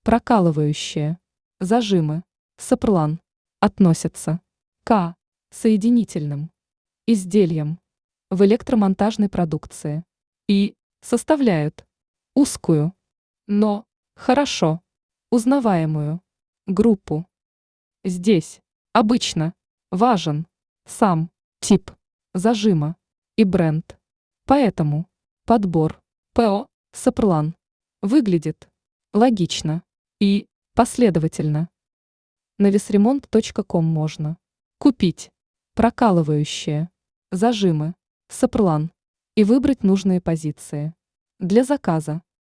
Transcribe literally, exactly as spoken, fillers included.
прокалывающие, зажимы, сопрлан, относятся к соединительным изделиям в электромонтажной продукции и составляют узкую, но хорошо узнаваемую группу. Здесь обычно важен сам тип зажима и бренд, поэтому подбор ПО «Сопрлан» выглядит логично и последовательно. На весремонт точка ком можно купить прокалывающие зажимы, сопрлан и выбрать нужные позиции. Для заказа